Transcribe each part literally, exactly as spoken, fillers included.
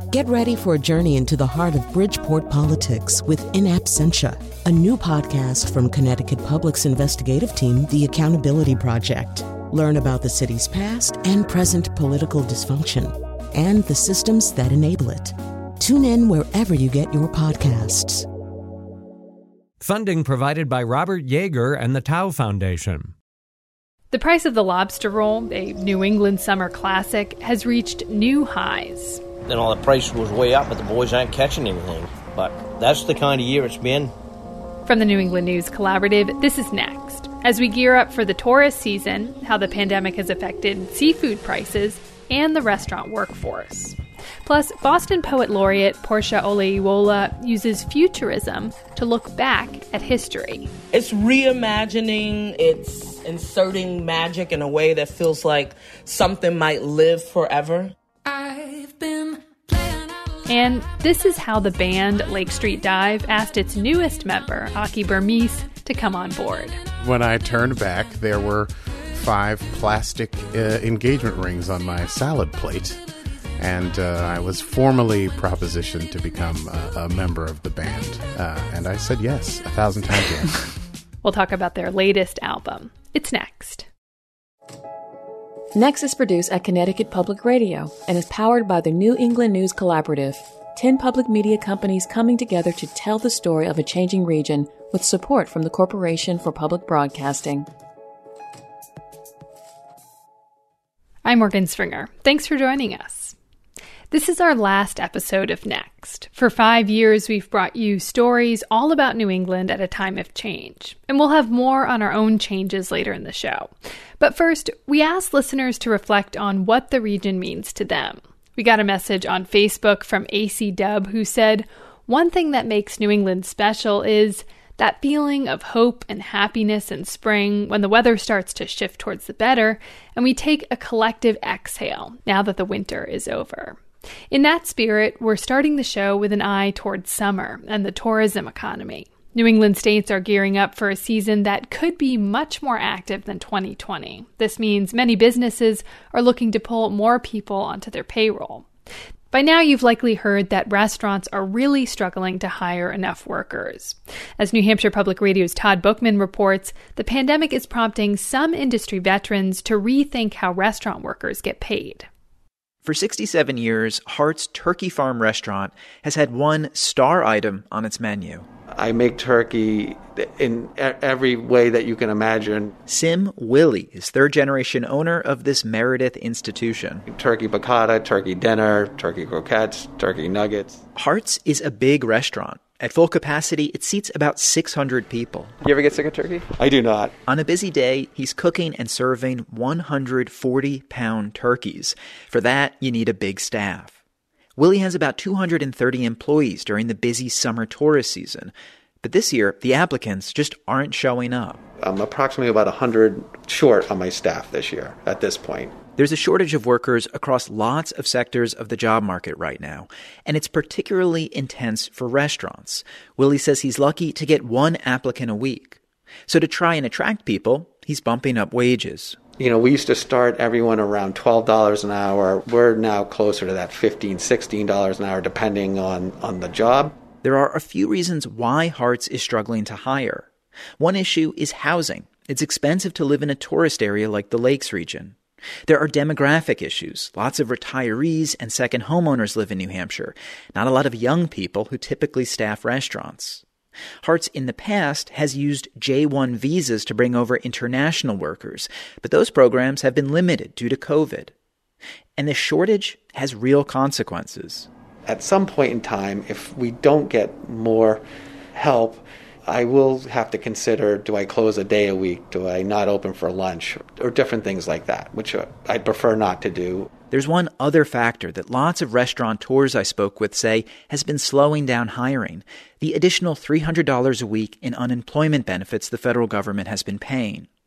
Get ready for a journey into the heart of Bridgeport politics with In Absentia, a new podcast from Connecticut Public's investigative team, The Accountability Project. Learn about the city's past and present political dysfunction and the systems that enable it. Tune in wherever you get your podcasts. Funding provided by Robert Yeager and the Tao Foundation. The price of the lobster roll, a New England summer classic, has reached new highs. You know, the price was way up, but the boys aren't catching anything. But that's the kind of year it's been. From the New England News Collaborative, this is Next. As we gear up for the tourist season, how the pandemic has affected seafood prices and the restaurant workforce. Plus, Boston Poet Laureate Portia Oleiwola uses futurism to look back at history. It's reimagining, it's inserting magic in a way that feels like something might live forever. I've been and this is how the band Lake Street Dive asked its newest member, Aki Burmese, to come on board. When I turned back, there were five plastic uh, engagement rings on my salad plate. And uh, I was formally propositioned to become a, a member of the band. Uh, and I said yes, a thousand times yes. We'll talk about their latest album. It's next. Next is produced at Connecticut Public Radio and is powered by the New England News Collaborative, ten public media companies coming together to tell the story of a changing region with support from the Corporation for Public Broadcasting. I'm Morgan Stringer. Thanks for joining us. This is our last episode of Next. For five years, we've brought you stories all about New England at a time of change. And we'll have more on our own changes later in the show. But first, we asked listeners to reflect on what the region means to them. We got a message on Facebook from A C Dub who said, "One thing that makes New England special is that feeling of hope and happiness in spring when the weather starts to shift towards the better, and we take a collective exhale now that the winter is over." In that spirit, we're starting the show with an eye towards summer and the tourism economy. New England states are gearing up for a season that could be much more active than twenty twenty. This means many businesses are looking to pull more people onto their payroll. By now, you've likely heard that restaurants are really struggling to hire enough workers. As New Hampshire Public Radio's Todd Bookman reports, the pandemic is prompting some industry veterans to rethink how restaurant workers get paid. For sixty-seven years, Hart's Turkey Farm restaurant has had one star item on its menu. I make turkey in every way that you can imagine. Sim Willie is third-generation owner of this Meredith institution. Turkey piccata, turkey dinner, turkey croquettes, turkey nuggets. Hart's is a big restaurant. At full capacity, it seats about six hundred people. You ever get sick of turkey? I do not. On a busy day, he's cooking and serving one hundred forty pound turkeys. For that, you need a big staff. Willie has about two hundred thirty employees during the busy summer tourist season. But this year, the applicants just aren't showing up. I'm approximately about one hundred short on my staff this year at this point. There's a shortage of workers across lots of sectors of the job market right now, and it's particularly intense for restaurants. Willie says he's lucky to get one applicant a week. So to try and attract people, he's bumping up wages. You know, we used to start everyone around twelve dollars an hour. We're now closer to that fifteen dollars, sixteen dollars an hour, depending on, on the job. There are a few reasons why Hart's is struggling to hire. One issue is housing. It's expensive to live in a tourist area like the Lakes region. There are demographic issues. Lots of retirees and second homeowners live in New Hampshire. Not a lot of young people who typically staff restaurants. Hart's in the past has used J one visas to bring over international workers, but those programs have been limited due to COVID. And this shortage has real consequences. At some point in time, if we don't get more help, I will have to consider, do I close a day a week? Do I not open for lunch? Or different things like that, which I'd prefer not to do. There's one other factor that lots of restaurateurs I spoke with say has been slowing down hiring: the additional three hundred dollars a week in unemployment benefits the federal government has been paying.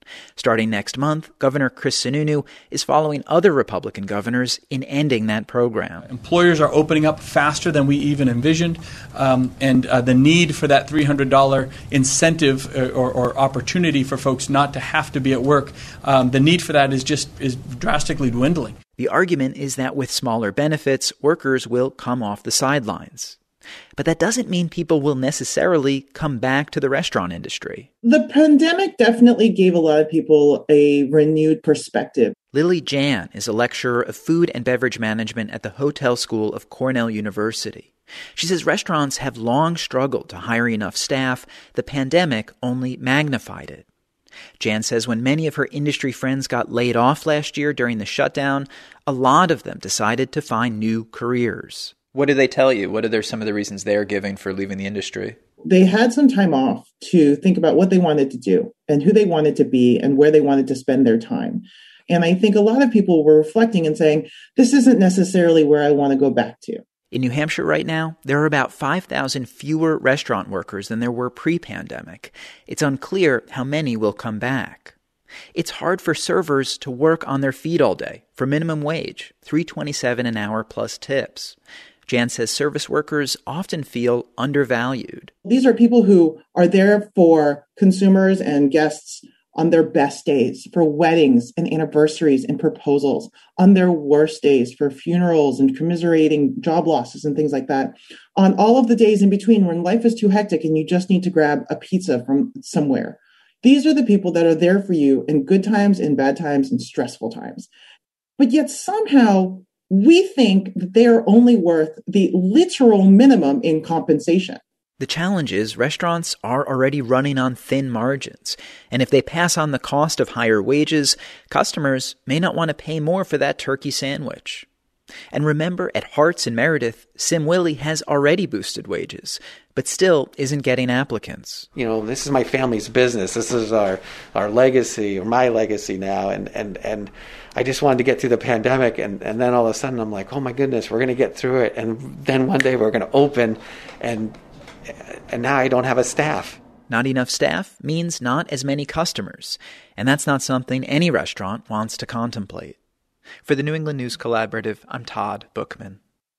Starting next month, Governor Chris Sununu is following other Republican governors in ending that program. Employers are opening up faster than we even envisioned, um, and uh, the need for that three hundred dollars incentive or, or, or opportunity for folks not to have to be at work, um, the need for that is just is drastically dwindling. The argument is that with smaller benefits, workers will come off the sidelines. But that doesn't mean people will necessarily come back to the restaurant industry. The pandemic definitely gave a lot of people a renewed perspective. Lily Jan is a lecturer of food and beverage management at the Hotel School of Cornell University. She says restaurants have long struggled to hire enough staff. The pandemic only magnified it. Jan says when many of her industry friends got laid off last year during the shutdown, a lot of them decided to find new careers. What do they tell you? What are there some of the reasons they're giving for leaving the industry? They had some time off to think about what they wanted to do and who they wanted to be and where they wanted to spend their time. And I think a lot of people were reflecting and saying, this isn't necessarily where I want to go back to. In New Hampshire right now, there are about five thousand fewer restaurant workers than there were pre-pandemic. It's unclear how many will come back. It's hard for servers to work on their feet all day for minimum wage, three dollars and twenty-seven cents an hour plus tips. Jan says service workers often feel undervalued. These are people who are there for consumers and guests on their best days, for weddings and anniversaries and proposals, on their worst days, for funerals and commiserating job losses and things like that, on all of the days in between when life is too hectic and you just need to grab a pizza from somewhere. These are the people that are there for you in good times, in bad times, and stressful times. But yet somehow we think that they are only worth the literal minimum in compensation. The challenge is restaurants are already running on thin margins, and if they pass on the cost of higher wages, customers may not want to pay more for that turkey sandwich. And remember, at Hart's in Meredith, Sim Willie has already boosted wages, but still isn't getting applicants. You know, this is my family's business. This is our, our legacy, or my legacy now, and, and, and I just wanted to get through the pandemic, and, and then all of a sudden I'm like, oh my goodness, we're going to get through it, and then one day we're going to open, and and now I don't have a staff. Not enough staff means not as many customers, and that's not something any restaurant wants to contemplate. For the New England News Collaborative, I'm Todd Bookman.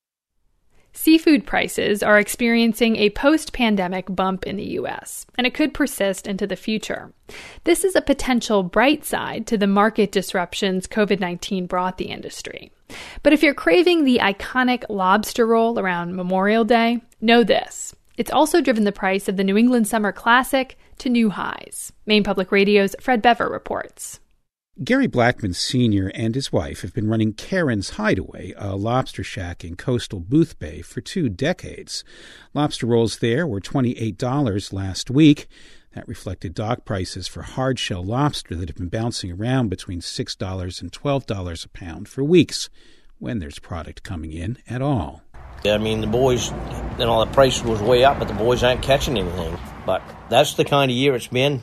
Seafood prices are experiencing a post-pandemic bump in the U S, and it could persist into the future. This is a potential bright side to the market disruptions covid nineteen brought the industry. But if you're craving the iconic lobster roll around Memorial Day, know this. It's also driven the price of the New England Summer Classic to new highs. Maine Public Radio's Fred Bever reports. Gary Blackman Senior and his wife have been running Karen's Hideaway, a lobster shack in coastal Boothbay, for two decades. Lobster rolls there were twenty-eight dollars last week. That reflected dock prices for hard-shell lobster that have been bouncing around between six dollars and twelve dollars a pound for weeks, when there's product coming in at all. I mean, the boys, you know, the price was way up, but the boys aren't catching anything. But that's the kind of year it's been.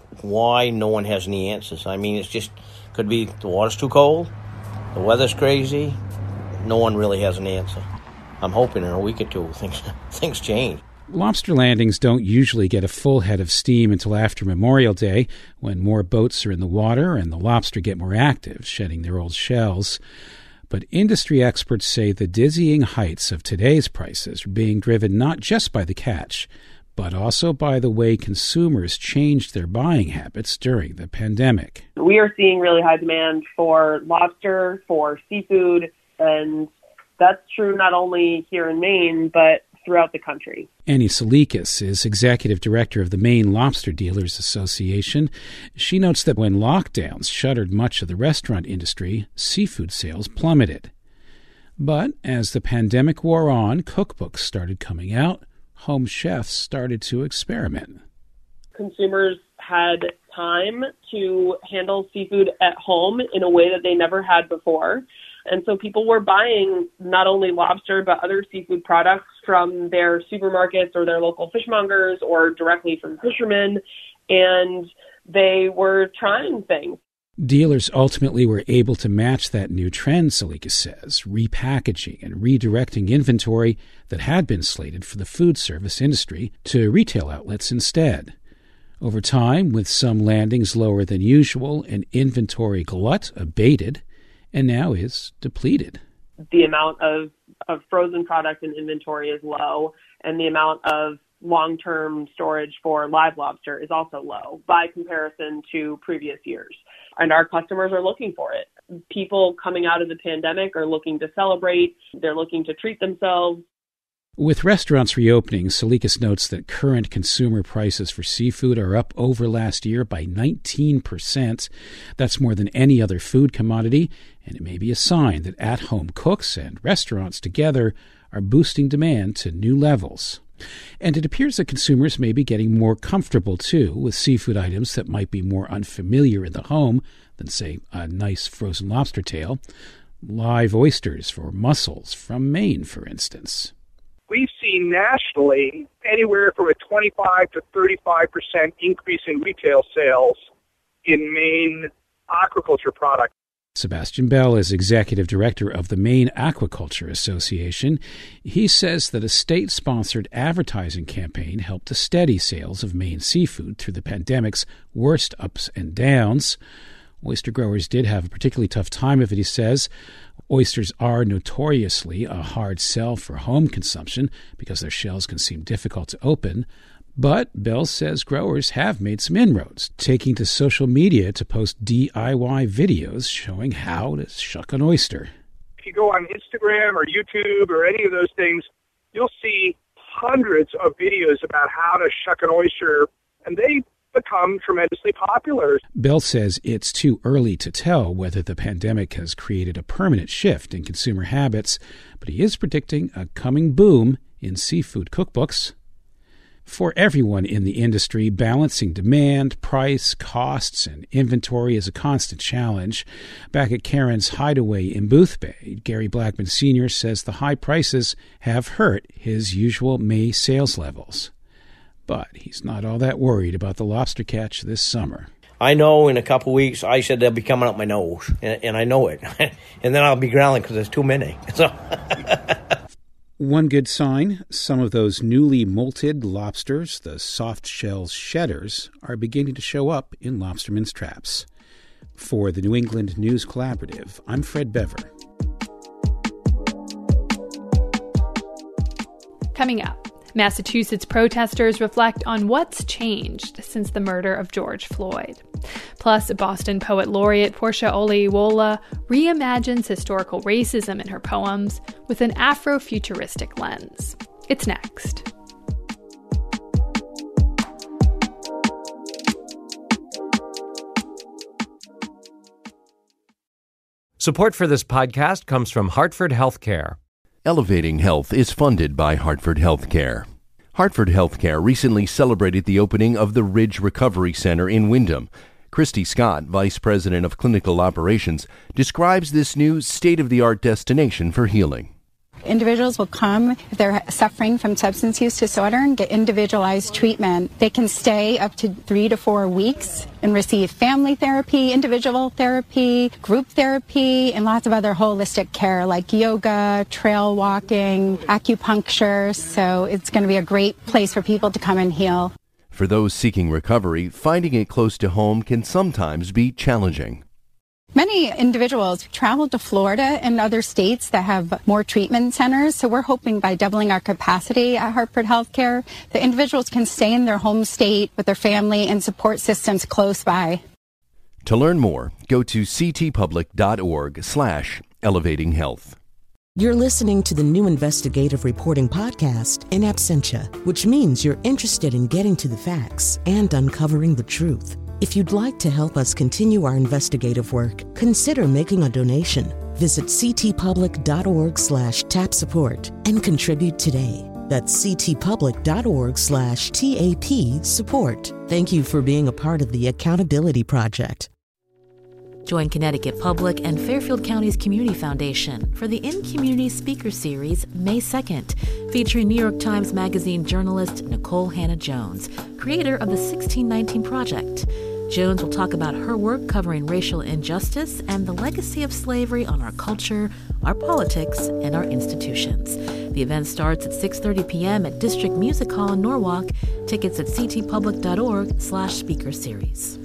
Why no one has any answers. I mean, it's just, could be the water's too cold, the weather's crazy. No one really has an answer. I'm hoping in a week or two things things change. Lobster landings don't usually get a full head of steam until after Memorial Day, when more boats are in the water and the lobster get more active, shedding their old shells. But industry experts say the dizzying heights of today's prices are being driven not just by the catch, but also by the way consumers changed their buying habits during the pandemic. We are seeing really high demand for lobster, for seafood, and that's true not only here in Maine, but throughout the country. Annie Salikas is executive director of the Maine Lobster Dealers Association. She notes that when lockdowns shuttered much of the restaurant industry, seafood sales plummeted. But as the pandemic wore on, cookbooks started coming out. Home chefs started to experiment. Consumers had time to handle seafood at home in a way that they never had before. And so people were buying not only lobster, but other seafood products from their supermarkets or their local fishmongers or directly from fishermen, and they were trying things. Dealers ultimately were able to match that new trend, Salika says, repackaging and redirecting inventory that had been slated for the food service industry to retail outlets instead. Over time, with some landings lower than usual, an inventory glut abated and now is depleted. The amount of, of frozen product in inventory is low, and the amount of long-term storage for live lobster is also low by comparison to previous years. And our customers are looking for it. People coming out of the pandemic are looking to celebrate. They're looking to treat themselves. With restaurants reopening, Salikas notes that current consumer prices for seafood are up over last year by nineteen percent. That's more than any other food commodity, and it may be a sign that at-home cooks and restaurants together are boosting demand to new levels. And it appears that consumers may be getting more comfortable, too, with seafood items that might be more unfamiliar in the home than, say, a nice frozen lobster tail. Live oysters or mussels from Maine, for instance. We've seen nationally anywhere from a twenty-five to thirty-five percent increase in retail sales in Maine aquaculture products. Sebastian Bell is executive director of the Maine Aquaculture Association. He says that a state-sponsored advertising campaign helped to steady sales of Maine seafood through the pandemic's worst ups and downs. Oyster growers did have a particularly tough time of it, he says. Oysters are notoriously a hard sell for home consumption because their shells can seem difficult to open. But Bell says growers have made some inroads, taking to social media to post D I Y videos showing how to shuck an oyster. If you go on Instagram or YouTube or any of those things, you'll see hundreds of videos about how to shuck an oyster, and they become tremendously popular. Bell says it's too early to tell whether the pandemic has created a permanent shift in consumer habits, but he is predicting a coming boom in seafood cookbooks. For everyone in the industry, balancing demand, price, costs, and inventory is a constant challenge. Back at Karen's Hideaway in Boothbay, Gary Blackman Senior says the high prices have hurt his usual May sales levels. But he's not all that worried about the lobster catch this summer. I know in a couple of weeks, I said they'll be coming up my nose, and, and I know it. And then I'll be growling because there's too many. So. One good sign, some of those newly molted lobsters, the soft-shell shedders, are beginning to show up in lobstermen's traps. For the New England News Collaborative, I'm Fred Bever. Coming up, Massachusetts protesters reflect on what's changed since the murder of George Floyd. Plus, Boston poet laureate Portia Oleyiwola reimagines historical racism in her poems with an Afrofuturistic lens. It's next. Support for this podcast comes from Hartford Healthcare. Elevating Health is funded by Hartford Healthcare. Hartford Healthcare recently celebrated the opening of the Ridge Recovery Center in Windham. Christy Scott, Vice President of Clinical Operations, describes this new state-of-the-art destination for healing. Individuals will come if they're suffering from substance use disorder and get individualized treatment. They can stay up to three to four weeks and receive family therapy, individual therapy, group therapy, and lots of other holistic care like yoga, trail walking, acupuncture. So it's going to be a great place for people to come and heal. For those seeking recovery, finding it close to home can sometimes be challenging. Many individuals travel to Florida and other states that have more treatment centers, so we're hoping by doubling our capacity at Hartford Healthcare, the individuals can stay in their home state with their family and support systems close by. To learn more, go to ctpublic.org slash elevating health. You're listening to the new investigative reporting podcast, In Absentia, which means you're interested in getting to the facts and uncovering the truth. If you'd like to help us continue our investigative work, consider making a donation. Visit ctpublic.org slash tap support and contribute today. That's ctpublic.org slash TAP support. Thank you for being a part of the Accountability Project. Join Connecticut Public and Fairfield County's Community Foundation for the In Community Speaker Series May second, featuring New York Times Magazine journalist Nicole Hannah-Jones, creator of the sixteen nineteen Project. Jones will talk about her work covering racial injustice and the legacy of slavery on our culture, our politics, and our institutions. The event starts at six thirty p.m. at District Music Hall in Norwalk. Tickets at ctpublic.org slash speaker series.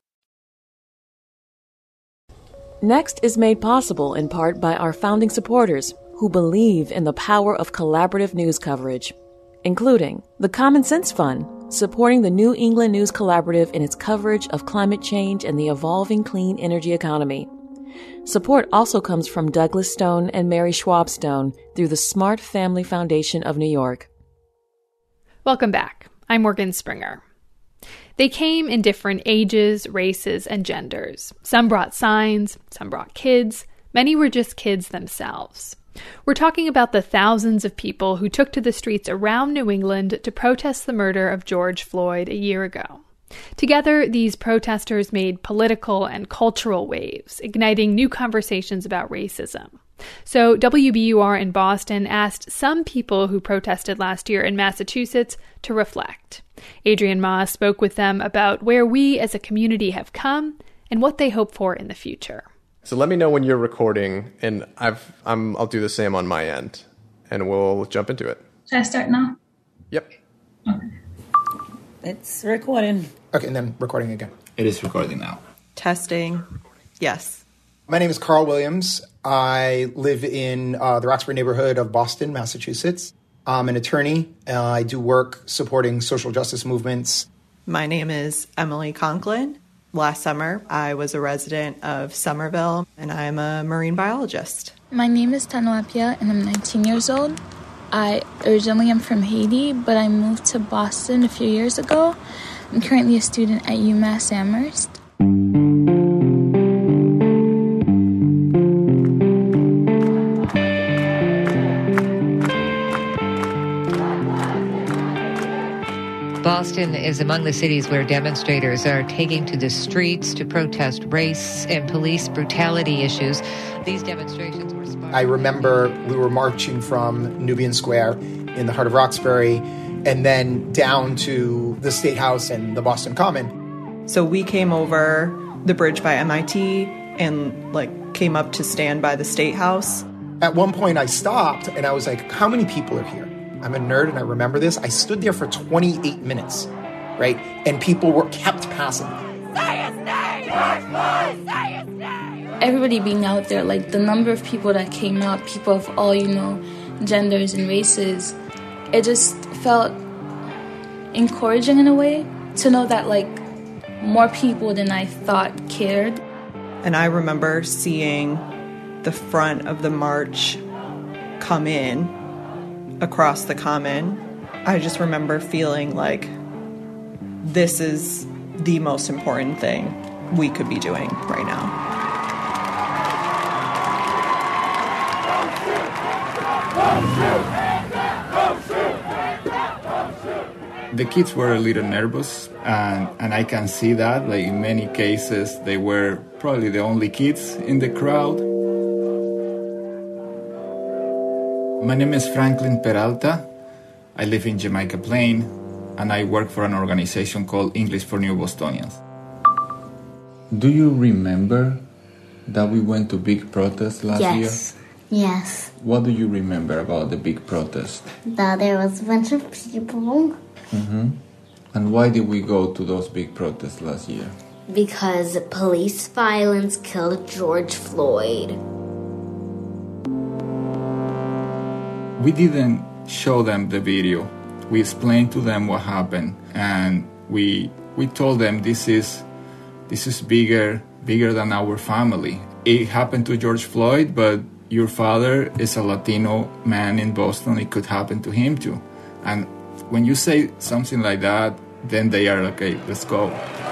Next is made possible in part by our founding supporters who believe in the power of collaborative news coverage, including the Common Sense Fund, supporting the New England News Collaborative in its coverage of climate change and the evolving clean energy economy. Support also comes from Douglas Stone and Mary Schwab Stone through the Smart Family Foundation of New York. Welcome back. I'm Morgan Springer. They came in different ages, races, and genders. Some brought signs, some brought kids. Many were just kids themselves. We're talking about the thousands of people who took to the streets around New England to protest the murder of George Floyd a year ago. Together, these protesters made political and cultural waves, igniting new conversations about racism. So W B U R in Boston asked some people who protested last year in Massachusetts to reflect. Adrian Ma spoke with them about where we as a community have come and what they hope for in the future. So let me know when you're recording, and I've, I'm, I'll do the same on my end, and we'll jump into it. Should I start now? Yep. Okay. It's recording. Okay, and then recording again. It is recording now. Testing. Yes. My name is Carl Williams. I live in uh, the Roxbury neighborhood of Boston, Massachusetts. I'm an attorney. Uh, I do work supporting social justice movements. My name is Emily Conklin. Last summer, I was a resident of Somerville, and I'm a marine biologist. My name is Tanuapia, and I'm nineteen years old. I originally am from Haiti, but I moved to Boston a few years ago. I'm currently a student at UMass Amherst. Boston is among the cities where demonstrators are taking to the streets to protest race and police brutality issues. These demonstrations were sparked. I remember we were marching from Nubian Square in the heart of Roxbury and then down to the State House and the Boston Common. So we came over the bridge by M I T and like came up to stand by the State House. At one point I stopped and I was like, how many people are here? I'm a nerd and I remember this. I stood there for twenty-eight minutes, right? And people were kept passing me. Say his name! George Floyd, say his name! Everybody being out there, like the number of people that came out, people of all, you know, genders and races, it just felt encouraging in a way to know that like more people than I thought cared. And I remember seeing the front of the march come in across the common. I just remember feeling like this is the most important thing we could be doing right now. The kids were a little nervous, and, and I can see that. Like in many cases, they were probably the only kids in the crowd. My name is Franklin Peralta. I live in Jamaica Plain, and I work for an organization called English for New Bostonians. Do you remember that we went to big protest last yes. year? Yes. Yes. What do you remember about the big protest? That there was a bunch of people. Mm-hmm. And why did we go to those big protests last year? Because police violence killed George Floyd. We didn't show them the video. We explained to them what happened, and we we told them this is this is bigger bigger than our family. It happened to George Floyd, but your father is a Latino man in Boston. It could happen to him too. And when you say something like that, then they are okay, let's go.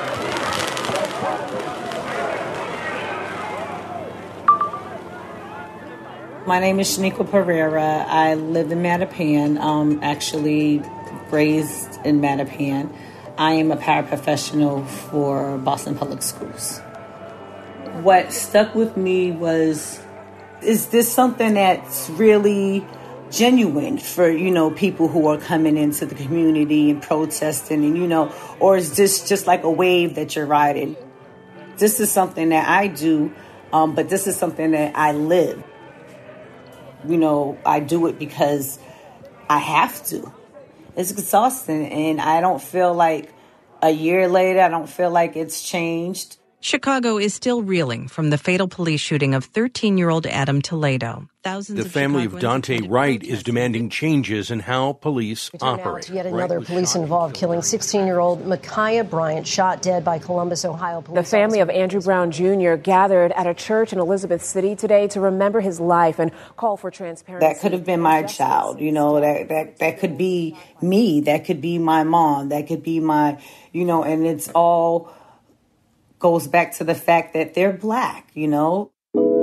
My name is Shaniqua Pereira. I live in Mattapan, um, actually raised in Mattapan. I am a paraprofessional for Boston Public Schools. What stuck with me was, is this something that's really genuine for, you know, people who are coming into the community and protesting and, you know, or is this just like a wave that you're riding? This is something that I do, um, but this is something that I live. You know, I do it because I have to. It's exhausting, and I don't feel like a year later, I don't feel like it's changed. Chicago is still reeling from the fatal police shooting of thirteen-year-old Adam Toledo. Thousands the of family Chicagoans of Dante Wright is demanding changes in how police operate. Yet another police-involved killing. sixteen-year-old Micaiah Bryant shot dead by Columbus, Ohio police. The family of Andrew Brown Junior gathered at a church in Elizabeth City today to remember his life and call for transparency. That could have been my child, you know, that, that, that could be me, that could be my mom, that could be my, you know, and it's all goes back to the fact that they're black, you know.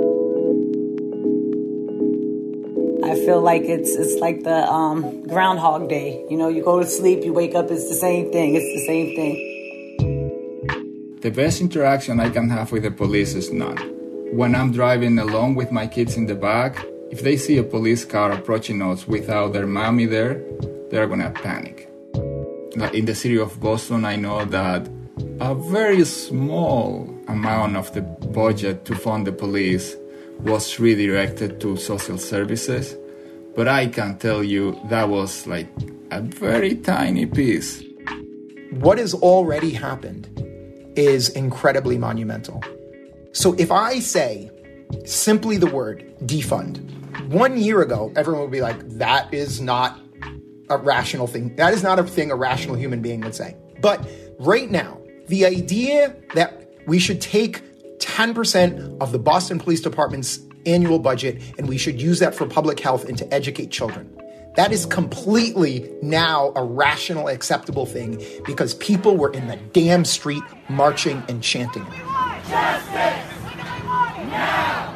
I feel like it's it's like the um, Groundhog Day. You know, you go to sleep, you wake up, it's the same thing. It's the same thing. The best interaction I can have with the police is none. When I'm driving alone with my kids in the back, if they see a police car approaching us without their mommy there, they're gonna panic. In the city of Boston, I know that a very small amount of the budget to fund the police was redirected to social services, but I can tell you that was like a very tiny piece. What has already happened is incredibly monumental. So if I say simply the word defund, one year ago, everyone would be like, that is not a rational thing. That is not a thing a rational human being would say. But right now, the idea that we should take ten percent of the Boston Police Department's annual budget and we should use that for public health and to educate children, that is completely now a rational, acceptable thing because people were in the damn street marching and chanting it. Justice! Now!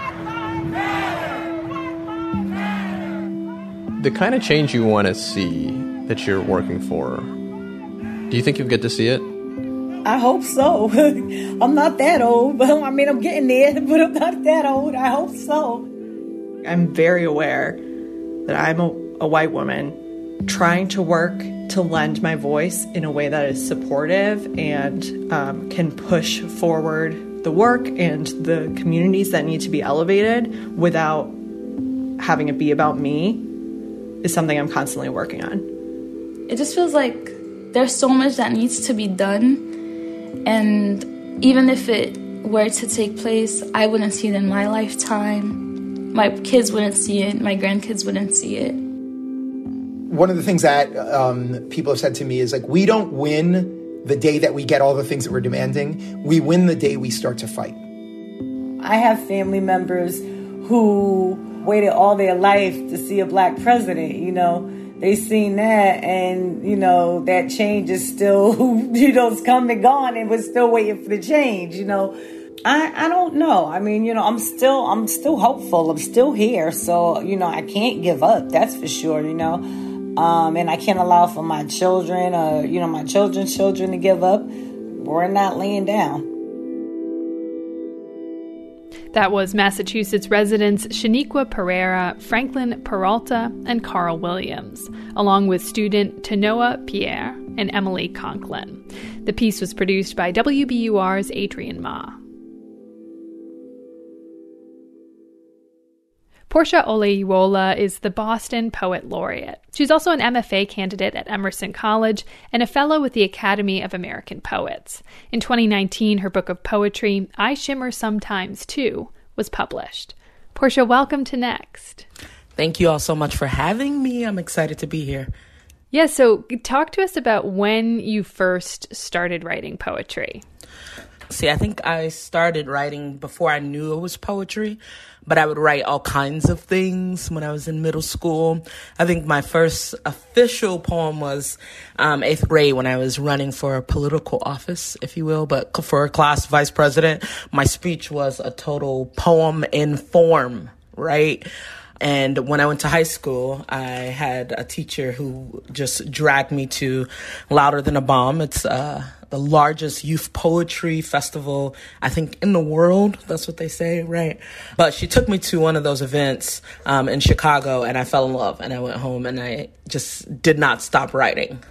The kind of change you want to see that you're working for, do you think you'll get to see it? I hope so. I'm not that old, but I mean, I'm getting there, but I'm not that old. I hope so. I'm very aware that I'm a, a white woman trying to work to lend my voice in a way that is supportive and um, can push forward the work and the communities that need to be elevated without having it be about me is something I'm constantly working on. It just feels like there's so much that needs to be done. And even if it were to take place, I wouldn't see it in my lifetime. My kids wouldn't see it. My grandkids wouldn't see it. One of the things that um, people have said to me is like, we don't win the day that we get all the things that we're demanding. We win the day we start to fight. I have family members who waited all their life to see a black president, you know. They seen that, and, you know, that change is still, you know, it's come and gone, and we're still waiting for the change, you know. I, I don't know. I mean, you know, I'm still, I'm still hopeful. I'm still here. So, you know, I can't give up. That's for sure, you know. Um, and I can't allow for my children or, you know, my children's children to give up. We're not laying down. That was Massachusetts residents Shaniqua Pereira, Franklin Peralta, and Carl Williams, along with student Tanoa Pierre and Emily Conklin. The piece was produced by W B U R's Adrian Ma. Portia Oleyiwola is the Boston Poet Laureate. She's also an M F A candidate at Emerson College and a fellow with the Academy of American Poets. In twenty nineteen, her book of poetry, I Shimmer Sometimes Too, was published. Portia, welcome to Next. Thank you all so much for having me. I'm excited to be here. Yeah, so talk to us about when you first started writing poetry. See, I think I started writing before I knew it was poetry, but I would write all kinds of things when I was in middle school. I think my first official poem was um, eighth grade when I was running for a political office, if you will, but for a class vice president. My speech was a total poem in form, right? And when I went to high school, I had a teacher who just dragged me to Louder Than a Bomb. It's uh, the largest youth poetry festival, I think, in the world. That's what they say, right? But she took me to one of those events um, in Chicago, and I fell in love. And I went home, and I just did not stop writing.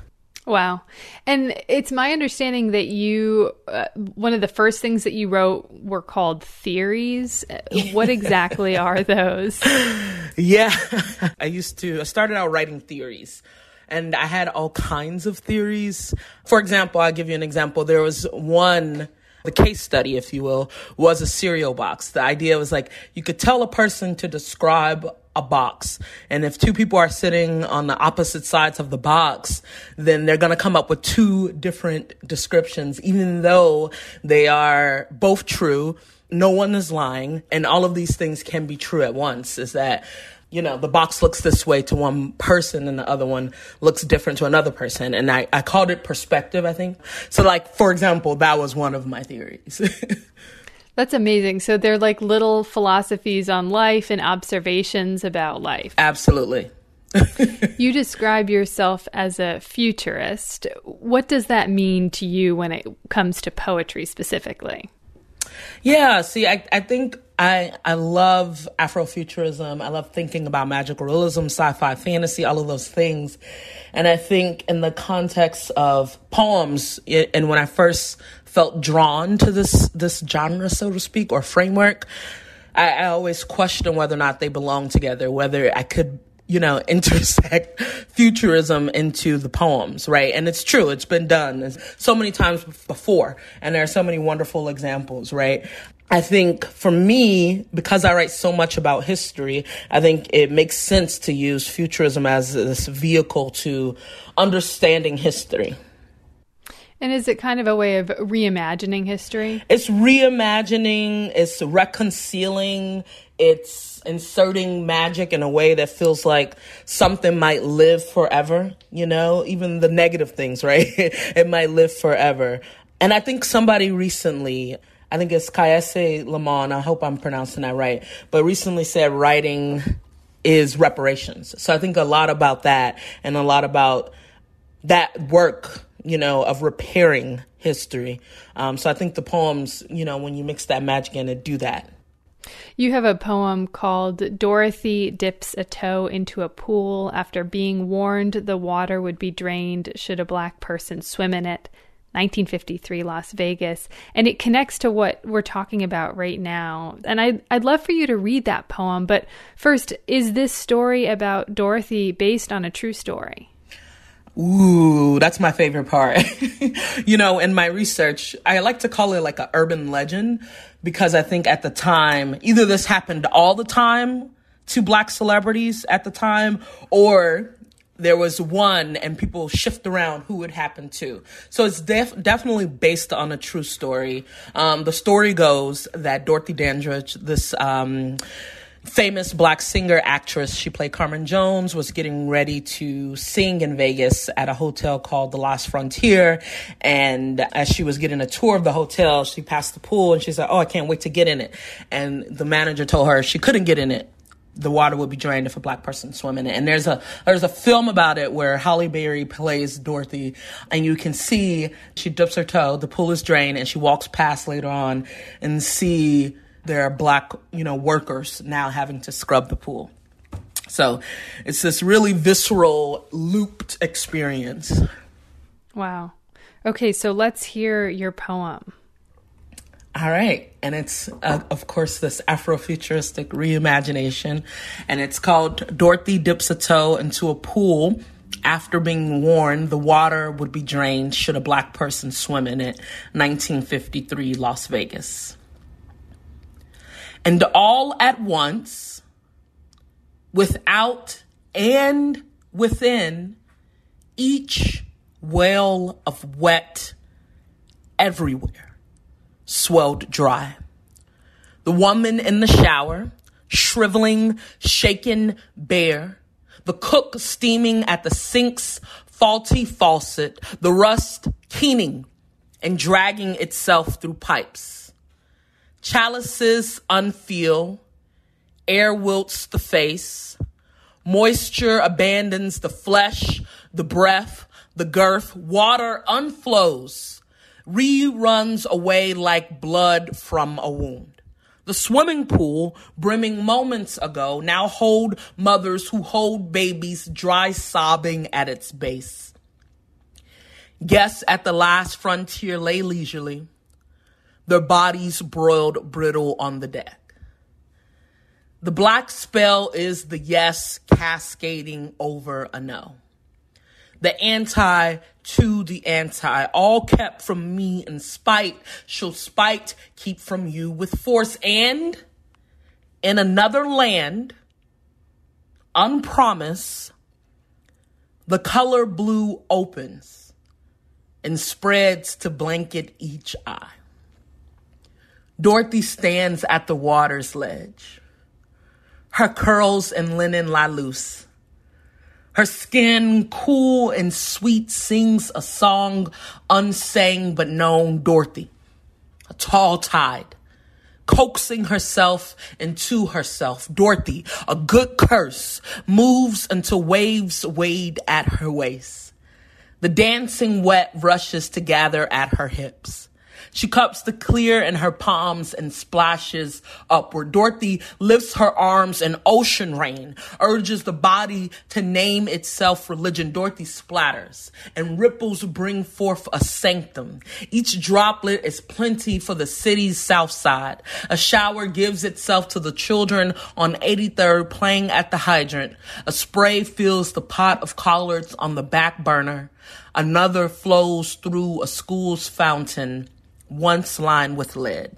Wow. And it's my understanding that you, uh, one of the first things that you wrote were called theories. What exactly are those? Yeah, I used to, I started out writing theories. And I had all kinds of theories. For example, I'll give you an example. There was one, the case study, if you will, was a cereal box. The idea was like, you could tell a person to describe a box. And if two people are sitting on the opposite sides of the box, then they're going to come up with two different descriptions, even though they are both true. No one is lying. And all of these things can be true at once. Is that, you know, the box looks this way to one person and the other one looks different to another person. And I, I called it perspective, I think. So like, for example, that was one of my theories. That's amazing. So they're like little philosophies on life and observations about life. Absolutely. You describe yourself as a futurist. What does that mean to you when it comes to poetry specifically? Yeah, see, I, I think I I love Afrofuturism. I love thinking about magical realism, sci-fi, fantasy, all of those things. And I think in the context of poems, it, and when I first felt drawn to this this genre, so to speak, or framework, I, I always question whether or not they belong together, whether I could, you know, intersect futurism into the poems, right? And it's true. It's been done so many times before. And there are so many wonderful examples, right? I think for me, because I write so much about history, I think it makes sense to use futurism as this vehicle to understanding history. And is it kind of a way of reimagining history? It's reimagining, it's reconciling, it's inserting magic in a way that feels like something might live forever, you know, even the negative things, right? It might live forever. And I think somebody recently, I think it's Kayese Lamon, I hope I'm pronouncing that right, but recently said writing is reparations. So I think a lot about that and a lot about that work, you know, of repairing history. Um, so I think the poems, you know, when you mix that magic in it, do that. You have a poem called Dorothy Dips a Toe into a Pool After Being Warned the Water Would Be Drained Should a Black Person Swim in It, nineteen fifty-three, Las Vegas. And it connects to what we're talking about right now. And I'd, I'd love for you to read that poem. But first, is this story about Dorothy based on a true story? Ooh, that's my favorite part. You know, in my research, I like to call it like an urban legend because I think at the time, either this happened all the time to Black celebrities at the time, or there was one and people shift around who it happened to. So it's def- definitely based on a true story. Um, the story goes that Dorothy Dandridge, this um, famous Black singer actress, she played Carmen Jones, was getting ready to sing in Vegas at a hotel called the Lost Frontier. And as she was getting a tour of the hotel, she passed the pool and she said, "Oh, I can't wait to get in it." And the manager told her she couldn't get in it. The water would be drained if a Black person swam in it. And there's a there's a film about it where Halle Berry plays Dorothy, and you can see she dips her toe, the pool is drained, and she walks past later on and see there are Black, you know, workers now having to scrub the pool. So it's this really visceral, looped experience. Wow. Okay, so let's hear your poem. All right. And it's, uh, of course, this Afrofuturistic reimagination. And it's called Dorothy Dips a Toe into a Pool After Being Warned the Water Would Be Drained Should a Black Person Swim in It, nineteen fifty-three, Las Vegas. And all at once, without and within, each well of wet everywhere swelled dry. The woman in the shower, shriveling, shaken bare. The cook steaming at the sink's faulty faucet. The rust keening and dragging itself through pipes. Chalices unfeel. Air wilts the face. Moisture abandons the flesh, the breath, the girth. Water unflows. Reruns away like blood from a wound. The swimming pool, brimming moments ago, now hold mothers who hold babies dry sobbing at its base. Guests at the last frontier lay leisurely, their bodies broiled brittle on the deck. The black spell is the yes cascading over a no. The anti to the anti, all kept from me in spite, shall spite keep from you with force. And in another land, unpromised, the color blue opens and spreads to blanket each eye. Dorothy stands at the water's ledge. Her curls and linen lie loose. Her skin, cool and sweet, sings a song unsang but known. Dorothy, a tall tide, coaxing herself into herself. Dorothy, a good curse, moves until waves wade at her waist. The dancing wet rushes to gather at her hips. She cups the clear in her palms and splashes upward. Dorothy lifts her arms in ocean rain, urges the body to name itself religion. Dorothy splatters, and ripples bring forth a sanctum. Each droplet is plenty for the city's south side. A shower gives itself to the children on eighty-third playing at the hydrant. A spray fills the pot of collards on the back burner. Another flows through a school's fountain, once lined with lead.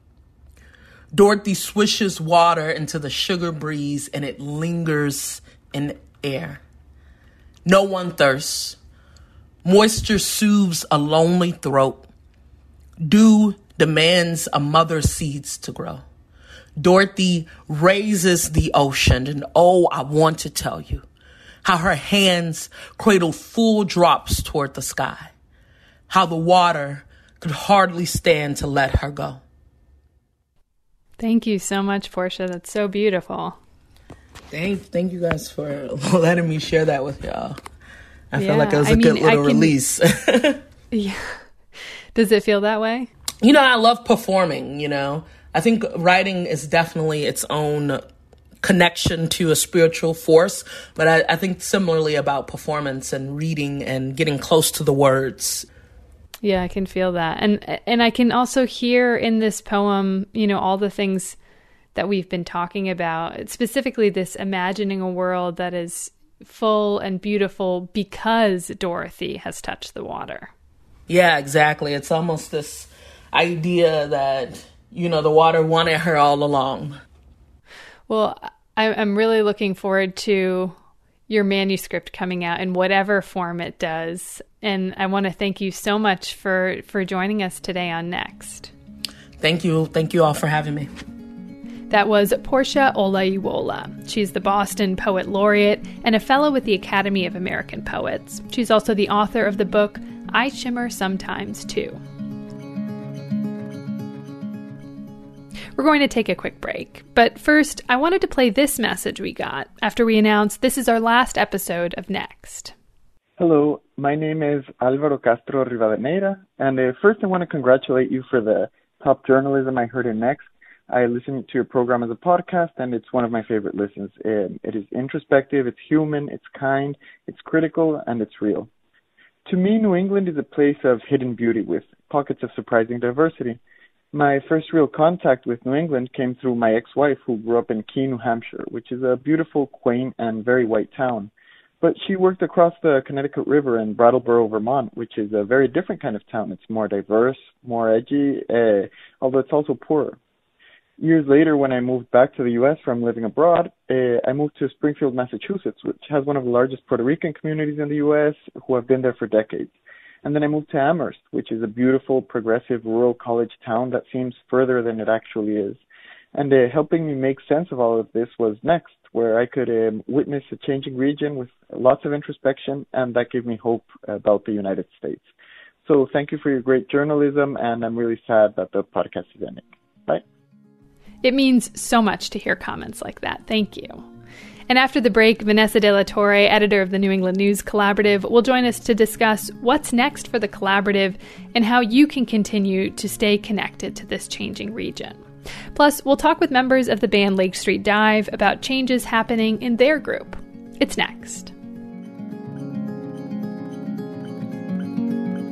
Dorothy swishes water into the sugar breeze, and it lingers in air. No one thirsts. Moisture soothes a lonely throat. Dew demands a mother's seeds to grow. Dorothy raises the ocean, and oh, I want to tell you how her hands cradle full drops toward the sky, how the water could hardly stand to let her go. Thank you so much, Portia. That's so beautiful. Thank, thank you guys for letting me share that with y'all. I yeah, feel like it was a I good mean, little can, release. Yeah. Does it feel that way? You know, I love performing, you know. I think writing is definitely its own connection to a spiritual force, but I, I think similarly about performance and reading and getting close to the words. Yeah, I can feel that. And and I can also hear in this poem, you know, all the things that we've been talking about, specifically this imagining a world that is full and beautiful because Dorothy has touched the water. Yeah, exactly. It's almost this idea that, you know, the water wanted her all along. Well, I'm really looking forward to your manuscript coming out in whatever form it does. And I want to thank you so much for, for joining us today on Next. Thank you. Thank you all for having me. That was Portia Olaiwola. She's the Boston Poet Laureate and a fellow with the Academy of American Poets. She's also the author of the book, I Shimmer Sometimes Too. We're going to take a quick break, but first, I wanted to play this message we got after we announced this is our last episode of Next. Hello, my name is Alvaro Castro Rivadeneira, and uh, first I want to congratulate you for the top journalism I heard in Next. I listened to your program as a podcast, and it's one of my favorite listens. It, it is introspective, it's human, it's kind, it's critical, and it's real. To me, New England is a place of hidden beauty with pockets of surprising diversity. My first real contact with New England came through my ex-wife, who grew up in Keene, New Hampshire, which is a beautiful, quaint, and very white town. But she worked across the Connecticut River in Brattleboro, Vermont, which is a very different kind of town. It's more diverse, more edgy, uh, although it's also poorer. Years later, when I moved back to the U S from living abroad, uh, I moved to Springfield, Massachusetts, which has one of the largest Puerto Rican communities in the U S who have been there for decades. And then I moved to Amherst, which is a beautiful, progressive, rural college town that seems further than it actually is. And uh, helping me make sense of all of this was Next, where I could um, witness a changing region with lots of introspection, and that gave me hope about the United States. So thank you for your great journalism, and I'm really sad that the podcast is ending. Bye. It means so much to hear comments like that. Thank you. And after the break, Vanessa De La Torre, editor of the New England News Collaborative, will join us to discuss what's next for the Collaborative and how you can continue to stay connected to this changing region. Plus, we'll talk with members of the band Lake Street Dive about changes happening in their group. It's next.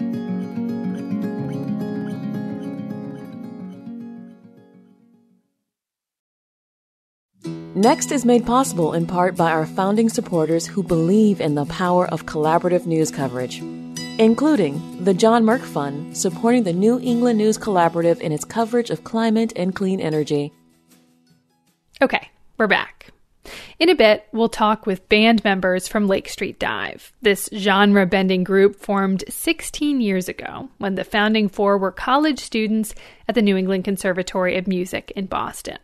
Next is made possible in part by our founding supporters who believe in the power of collaborative news coverage, including the John Merck Fund, supporting the New England News Collaborative in its coverage of climate and clean energy. Okay, we're back. In a bit, we'll talk with band members from Lake Street Dive, this genre-bending group formed sixteen years ago when the founding four were college students at the New England Conservatory of Music in Boston.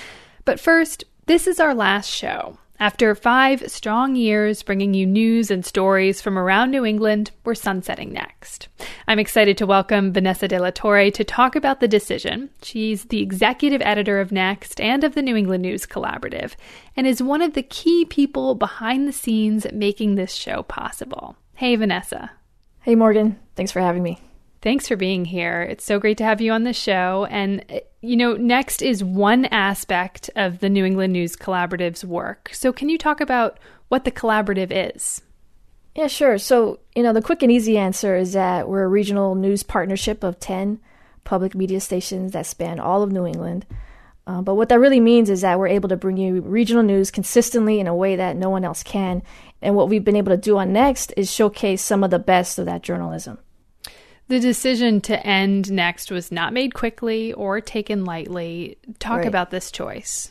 But first, this is our last show. After five strong years bringing you news and stories from around New England, we're sunsetting next. I'm excited to welcome Vanessa De La Torre to talk about the decision. She's the executive editor of Next and of the New England News Collaborative, and is one of the key people behind the scenes making this show possible. Hey, Vanessa. Hey, Morgan. Thanks for having me. Thanks for being here. It's so great to have you on the show. And, you know, Next is one aspect of the New England News Collaborative's work. So can you talk about what the collaborative is? Yeah, sure. So, you know, the quick and easy answer is that we're a regional news partnership of ten public media stations that span all of New England. Uh, but what that really means is that we're able to bring you regional news consistently in a way that no one else can. And what we've been able to do on Next is showcase some of the best of that journalism. The decision to end Next was not made quickly or taken lightly. Talk Right. about this choice.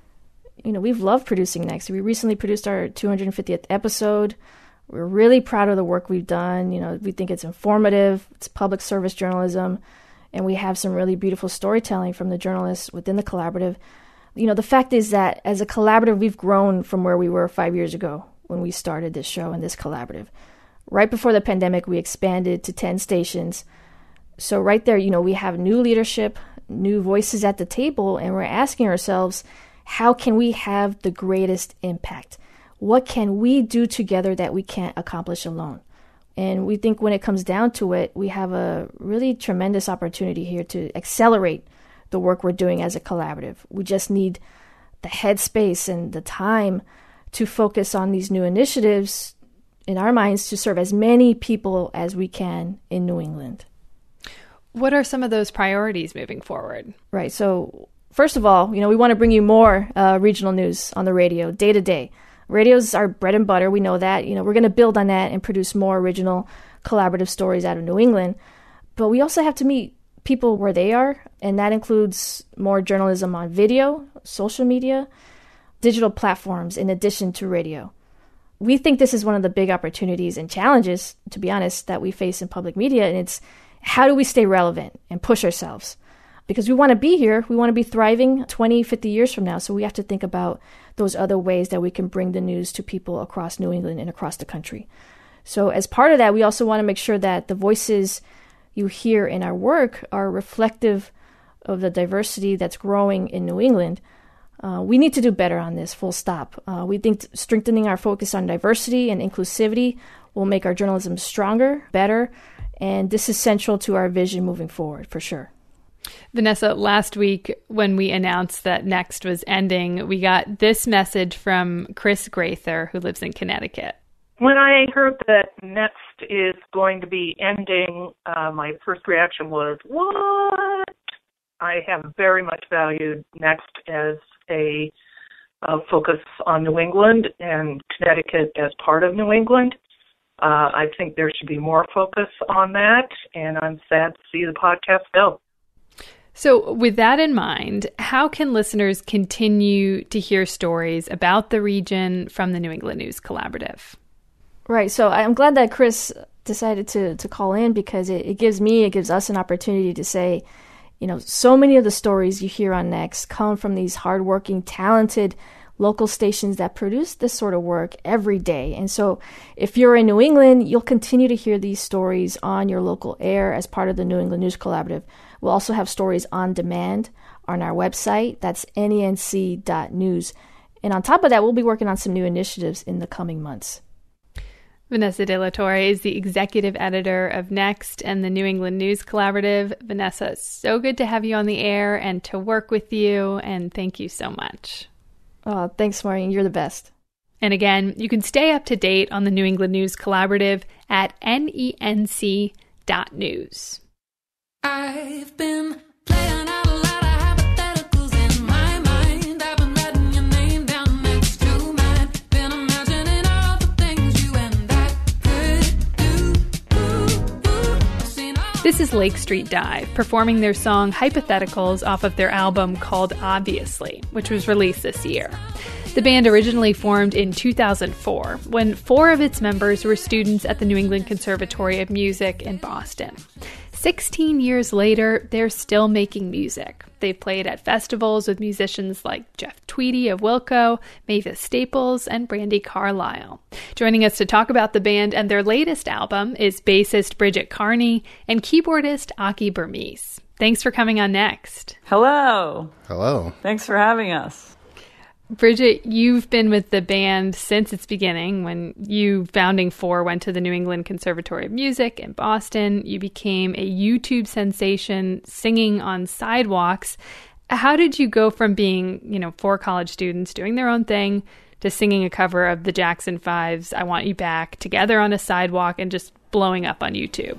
You know, we've loved producing Next. We recently produced our two hundred fiftieth episode. We're really proud of the work we've done. You know, we think it's informative, it's public service journalism, and we have some really beautiful storytelling from the journalists within the collaborative. You know, the fact is that as a collaborative, we've grown from where we were five years ago when we started this show and this collaborative. Right before the pandemic, we expanded to ten stations. So right there, you know, we have new leadership, new voices at the table, and we're asking ourselves, how can we have the greatest impact? What can we do together that we can't accomplish alone? And we think when it comes down to it, we have a really tremendous opportunity here to accelerate the work we're doing as a collaborative. We just need the headspace and the time to focus on these new initiatives, in our minds, to serve as many people as we can in New England. What are some of those priorities moving forward? Right. So first of all, you know, we want to bring you more uh, regional news on the radio day to day. Radio's our bread and butter. We know that. You know, we're going to build on that and produce more original collaborative stories out of New England. But we also have to meet people where they are, and that includes more journalism on video, social media, digital platforms, in addition to radio. We think this is one of the big opportunities and challenges, to be honest, that we face in public media. And it's how do we stay relevant and push ourselves? Because we want to be here. We want to be thriving twenty, fifty years from now. So we have to think about those other ways that we can bring the news to people across New England and across the country. So as part of that, we also want to make sure that the voices you hear in our work are reflective of the diversity that's growing in New England. Uh, we need to do better on this, full stop. Uh, we think strengthening our focus on diversity and inclusivity will make our journalism stronger, better, and this is central to our vision moving forward, for sure. Vanessa, last week when we announced that Next was ending, we got this message from Chris Grather, who lives in Connecticut. When I heard that Next is going to be ending, uh, my first reaction was, what? I have very much valued Next as a uh, focus on New England and Connecticut as part of New England. Uh, I think there should be more focus on that, and I'm sad to see the podcast go. So with that in mind, how can listeners continue to hear stories about the region from the New England News Collaborative? Right. So I'm glad that Chris decided to, to call in, because it, it gives me, it gives us an opportunity to say, you know, so many of the stories you hear on Next come from these hardworking, talented local stations that produce this sort of work every day. And so if you're in New England, you'll continue to hear these stories on your local air as part of the New England News Collaborative. We'll also have stories on demand on our website. That's N E N C dot news. And on top of that, we'll be working on some new initiatives in the coming months. Vanessa De La Torre is the executive editor of Next and the New England News Collaborative. Vanessa, it's so good to have you on the air and to work with you, and thank you so much. Oh, thanks, Maureen. You're the best. And again, you can stay up to date on the New England News Collaborative at N E N C dot news. I've been playing out a lot of hypotheticals in my mind. I've been writing your name down This is Lake Street Dive, performing their song Hypotheticals off of their album called Obviously, which was released this year. The band originally formed in two thousand four, when four of its members were students at the New England Conservatory of Music in Boston. Sixteen years later, they're still making music. They've played at festivals with musicians like Jeff Tweedy of Wilco, Mavis Staples, and Brandi Carlile. Joining us to talk about the band and their latest album is bassist Bridget Carney and keyboardist Aki Bermise. Thanks for coming on Next. Hello. Hello. Thanks for having us. Bridget, you've been with the band since its beginning. When you, founding four, went to the New England Conservatory of Music in Boston, you became a YouTube sensation singing on sidewalks. How did you go from being, you know, four college students doing their own thing to singing a cover of the Jackson Five's I Want You Back together on a sidewalk and just blowing up on YouTube?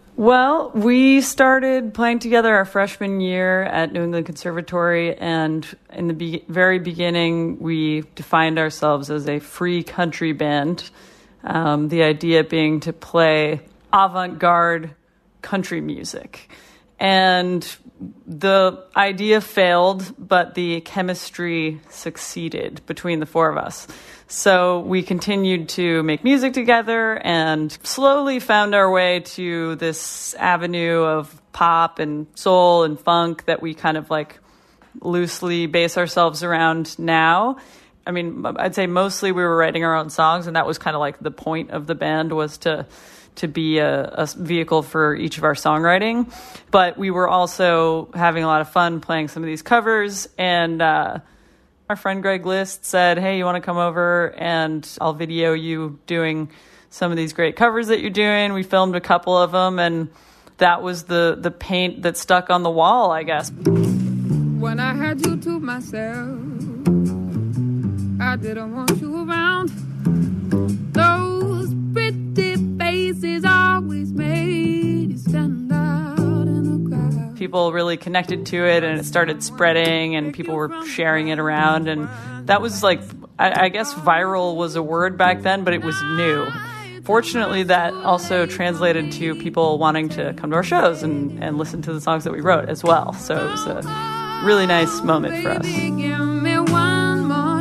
Well, we started playing together our freshman year at New England Conservatory, and in the be- very beginning, we defined ourselves as a free country band, um, the idea being to play avant-garde country music. And the idea failed, but the chemistry succeeded between the four of us. So we continued to make music together and slowly found our way to this avenue of pop and soul and funk that we kind of like loosely base ourselves around now. I mean, I'd say mostly we were writing our own songs, and that was kind of like the point of the band, was to to be a, a vehicle for each of our songwriting. But we were also having a lot of fun playing some of these covers, and uh our friend Greg List said, hey, you want to come over and I'll video you doing some of these great covers that you're doing. We filmed a couple of them, and that was the, the paint that stuck on the wall, I guess. When I had you to myself, I didn't want you around. Those pretty faces always made you stand out in the crowd. People really connected to it, and it started spreading, and people were sharing it around. And that was like, I, I guess viral was a word back then, but it was new. Fortunately, that also translated to people wanting to come to our shows and, and listen to the songs that we wrote as well. So it was a really nice moment for us. Give me one more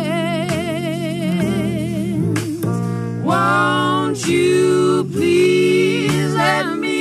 chance. Won't you please let me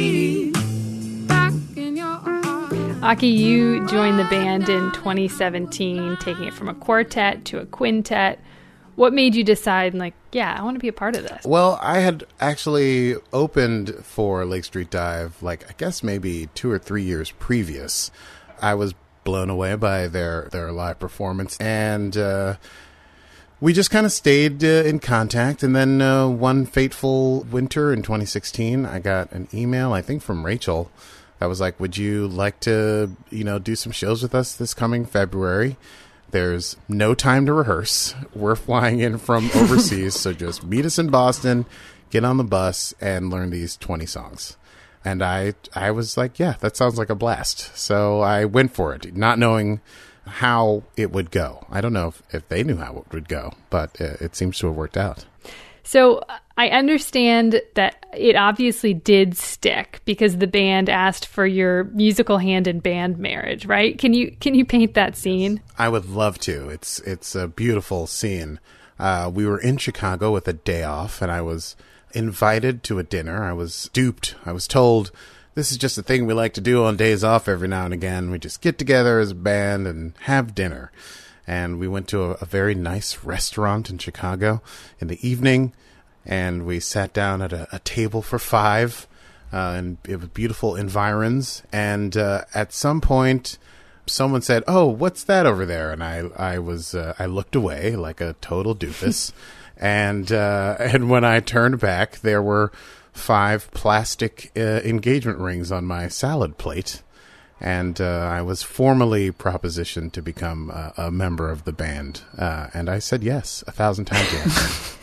Aki, you joined the band in twenty seventeen, taking it from a quartet to a quintet. What made you decide, like, yeah, I want to be a part of this? Well, I had actually opened for Lake Street Dive, like, I guess maybe two or three years previous. I was blown away by their, their live performance, and uh, we just kind of stayed uh, in contact. And then uh, one fateful winter in twenty sixteen, I got an email, I think from Rachel, I was like, would you like to, you know, do some shows with us this coming February? There's no time to rehearse. We're flying in from overseas, so just meet us in Boston, get on the bus, and learn these twenty songs. And I I was like, yeah, that sounds like a blast. So I went for it, not knowing how it would go. I don't know if, if they knew how it would go, but it, it seems to have worked out. So I understand that it obviously did stick because the band asked for your musical hand in band marriage, right? Can you can you paint that scene? I would love to. It's it's a beautiful scene. Uh, we were in Chicago with a day off, and I was invited to a dinner. I was duped. I was told, this is just a thing we like to do on days off every now and again. We just get together as a band and have dinner. And we went to a, a very nice restaurant in Chicago in the evening, and we sat down at a, a table for five, uh, and it was beautiful environs. And uh, at some point, someone said, "Oh, what's that over there?" And I, I was, uh, I looked away like a total doofus, and uh, and when I turned back, there were five plastic uh, engagement rings on my salad plate. And uh, I was formally propositioned to become uh, a member of the band. Uh, and I said yes, a thousand times yes.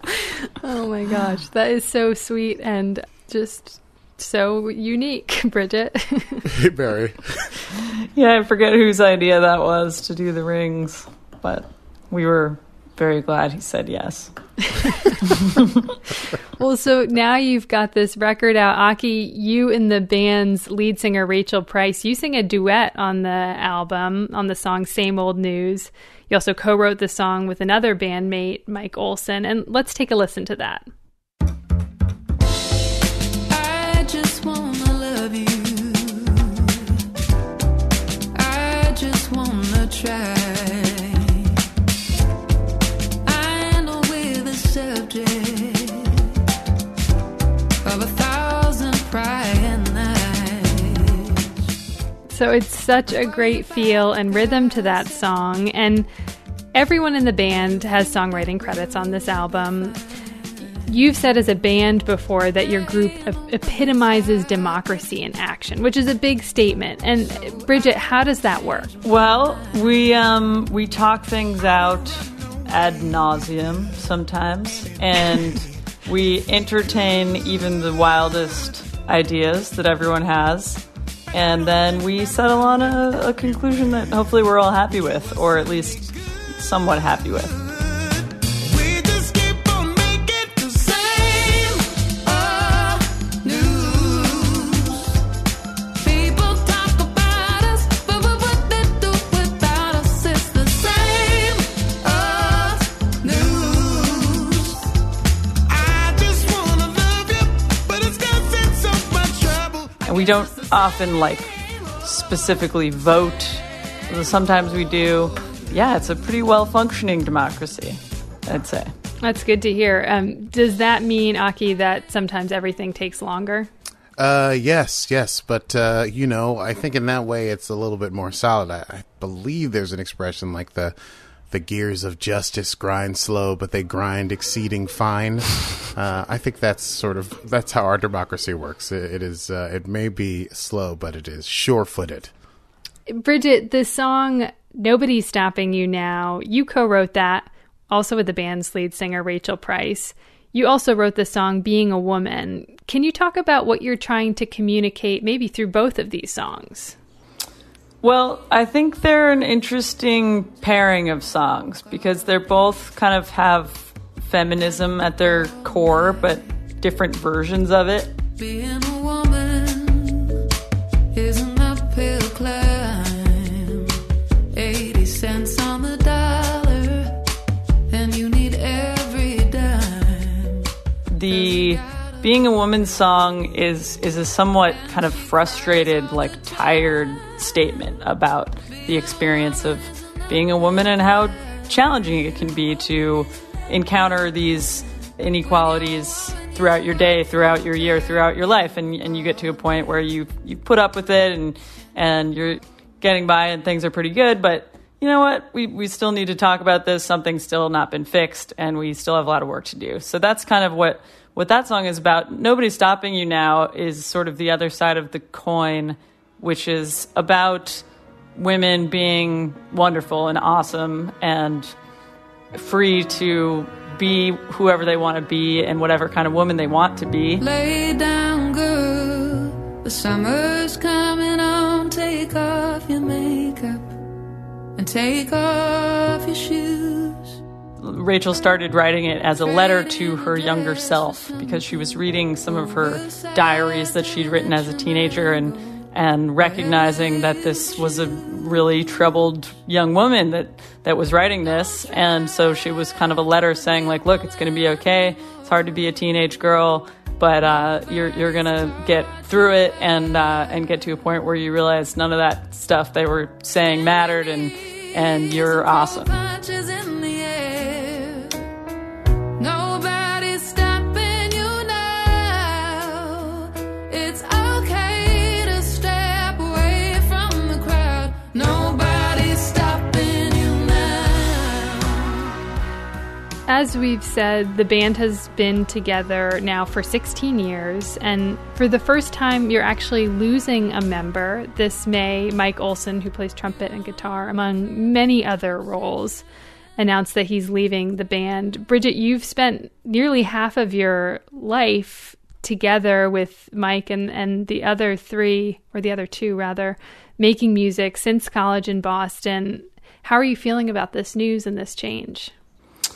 Oh my gosh, that is so sweet and just so unique, Bridget. Very. Yeah, I forget whose idea that was to do the rings, but we were very glad he said yes. Well, so now you've got this record out. Aki, you and the band's lead singer, Rachel Price, you sing a duet on the album on the song Same Old News. You also co-wrote the song with another bandmate, Mike Olson. And let's take a listen to that. I just wanna love you. I just wanna try. I know we're the subject of a thousand prying nights. So it's such a great feel and rhythm to that song. And everyone in the band has songwriting credits on this album. You've said as a band before that your group epitomizes democracy in action, which is a big statement. And Bridget, how does that work? Well, we um, we talk things out ad nauseum sometimes, and we entertain even the wildest ideas that everyone has, and then we settle on a, a conclusion that hopefully we're all happy with, or at least somewhat happy with. We don't often, like, specifically vote. Sometimes we do. Yeah, it's a pretty well-functioning democracy, I'd say. That's good to hear. Um, does that mean, Aki, that sometimes everything takes longer? Uh, yes, yes. But, uh, you know, I think in that way it's a little bit more solid. I, I believe there's an expression like the the gears of justice grind slow, but they grind exceeding fine. Uh, I think that's sort of, that's how our democracy works. It, it is, uh, it may be slow, but it is sure-footed. Bridget, the song Nobody's Stopping You Now, you co-wrote that, also with the band's lead singer, Rachel Price. You also wrote the song Being a Woman. Can you talk about what you're trying to communicate, maybe through both of these songs? Well, I think they're an interesting pairing of songs because they're both kind of have feminism at their core, but different versions of it. Being a woman is an uphill climb. eighty cents on the dollar, and you need every dime. The Being a Woman song is is a somewhat kind of frustrated, like tired statement about the experience of being a woman and how challenging it can be to encounter these inequalities throughout your day, throughout your year, throughout your life, and and you get to a point where you you put up with it and and you're getting by and things are pretty good, but you know what? We we still need to talk about this. Something's still not been fixed, and we still have a lot of work to do. So that's kind of what what that song is about. Nobody's Stopping You Now is sort of the other side of the coin, which is about women being wonderful and awesome and free to be whoever they want to be and whatever kind of woman they want to be. Lay down, girl. The summer's coming on. Take off your makeup and take off your shoes. Rachel started writing it as a letter to her younger self because she was reading some of her diaries that she'd written as a teenager and and recognizing that this was a really troubled young woman that, that was writing this. And so she was kind of a letter saying, like, look, it's going to be okay. It's hard to be a teenage girl, but uh, you're you're going to get through it and uh, and get to a point where you realize none of that stuff they were saying mattered, and and you're awesome. As we've said, the band has been together now for sixteen years, and for the first time, you're actually losing a member. This May, Mike Olson, who plays trumpet and guitar, among many other roles, announced that he's leaving the band. Bridget, you've spent nearly half of your life together with Mike and, and the other three, or the other two, rather, making music since college in Boston. How are you feeling about this news and this change?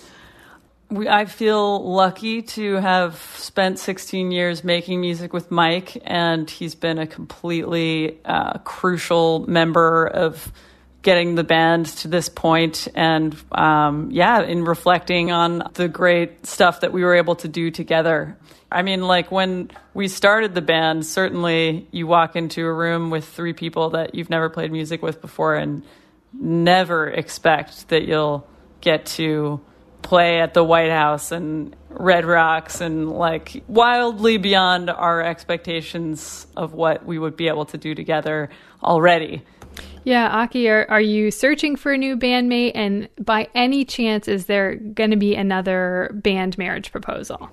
We, I feel lucky to have spent sixteen years making music with Mike, and he's been a completely uh, crucial member of getting the band to this point. And um, yeah, in reflecting on the great stuff that we were able to do together. I mean, like when we started the band, certainly you walk into a room with three people that you've never played music with before and never expect that you'll get to play at the White House and Red Rocks, and like wildly beyond our expectations of what we would be able to do together already. Yeah, Aki, are, are you searching for a new bandmate? And by any chance, is there going to be another band marriage proposal?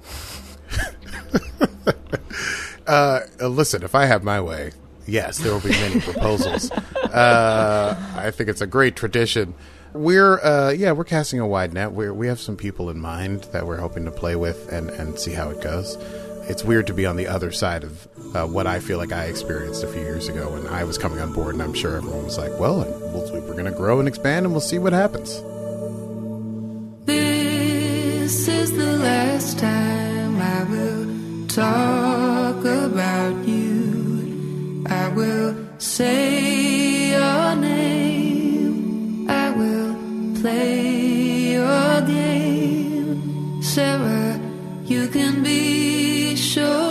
uh, listen, if I have my way, yes, there will be many proposals. Uh, I think it's a great tradition. We're, uh, yeah, we're casting a wide net. We we have some people in mind that we're hoping to play with and, and see how it goes. It's weird to be on the other side of uh, what I feel like I experienced a few years ago when I was coming on board, and I'm sure everyone was like, well, we'll we're going to grow and expand, and we'll see what happens. This is the last time I will talk about you. I will say your name. I will play your game. Sarah, you can be sure.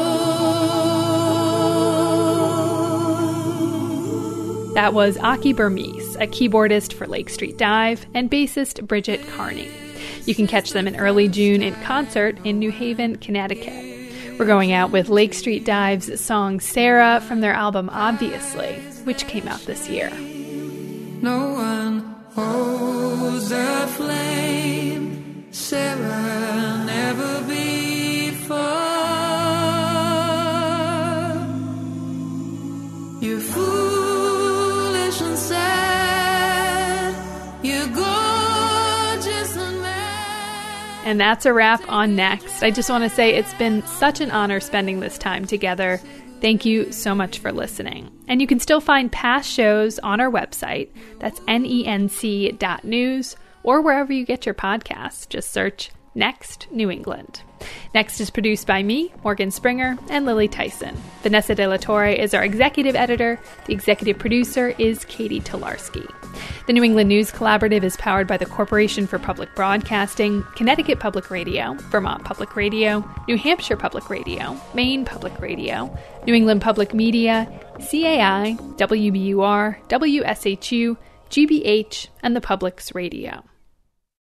That was Aki Burmese, a keyboardist for Lake Street Dive, and bassist Bridget Carney. You can catch them in early June in concert in New Haven, Connecticut. We're going out with Lake Street Dive's song Sarah from their album Obviously, which came out this year. No one holds a flame, Sarah, never before. You're foolish and sad, you're gorgeous and mad. And that's a wrap on Next. I just want to say it's been such an honor spending this time together. Thank you so much for listening. And you can still find past shows on our website. That's N E N C dot news, or wherever you get your podcasts. Just search Next New England. Next is produced by me, Morgan Springer, and Lily Tyson. Vanessa De La Torre is our executive editor. The executive producer is Katie Tolarski. The New England News Collaborative is powered by the Corporation for Public Broadcasting, Connecticut Public Radio, Vermont Public Radio, New Hampshire Public Radio, Maine Public Radio, New England Public Media, C A I, W B U R, W S H U, G B H, and the Public's Radio.